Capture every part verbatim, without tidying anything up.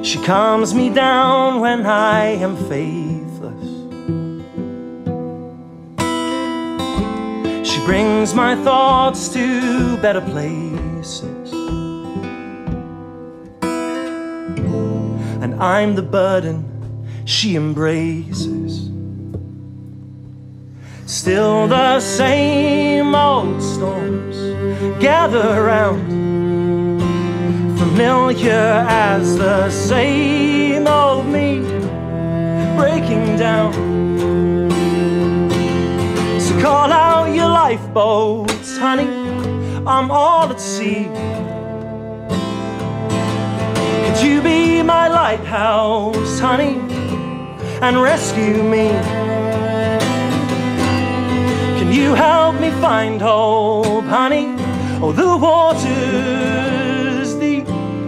She calms me down when I am faithless. She brings my thoughts to better places. And I'm the burden she embraces. Still the same old storms gather round, familiar as the same old me breaking down. So call out your lifeboats, honey, I'm all at sea. Could you be my lighthouse, honey, and rescue me? Can you help me find hope, honey? Oh, the water's deep.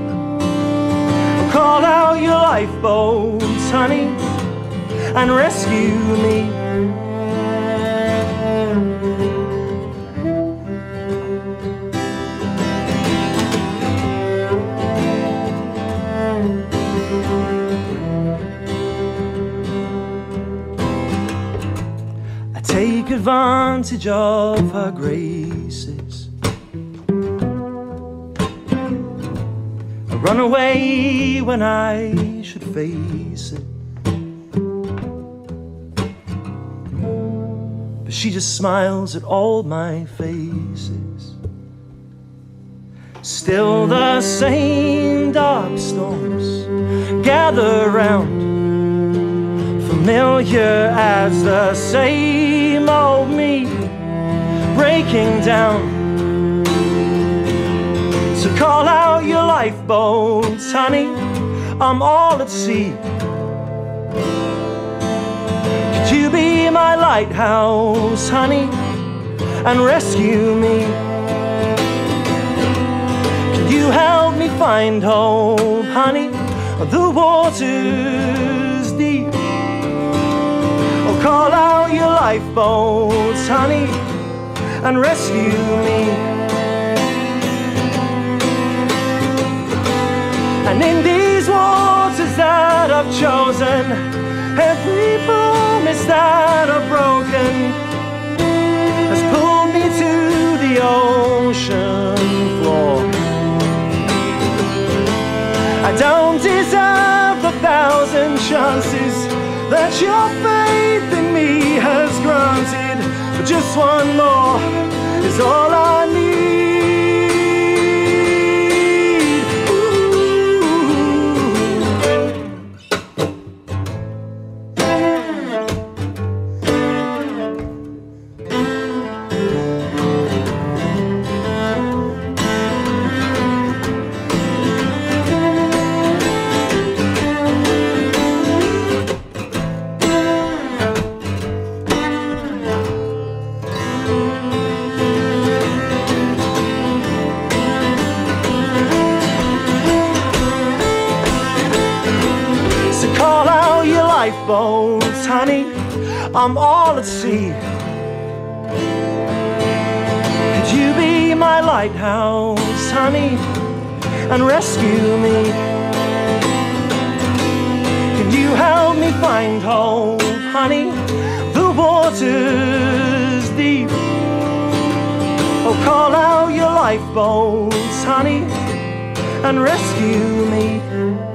Call out your lifeboats, honey, and rescue me. I take advantage of her graces. I run away when I should face it. But she just smiles at all my faces. Still the same dark storms gather round, familiar as the same old me breaking down. So call out your lifeboats, honey, I'm all at sea. Could you be my lighthouse, honey, and rescue me? Could you help me find hope, honey? The water's deep. Oh, call out your lifeboats, honey, and rescue me. And in these waters that I've chosen, every promise that I've broken has pulled me to the ocean floor. I don't deserve the thousand chances that your faith in me has granted, but just one more is all I need. Lifeboats, honey, I'm all at sea. Could you be my lighthouse, honey, and rescue me? Can you help me find hope, honey? The water's deep. Oh, call out your lifeboats, honey, and rescue me.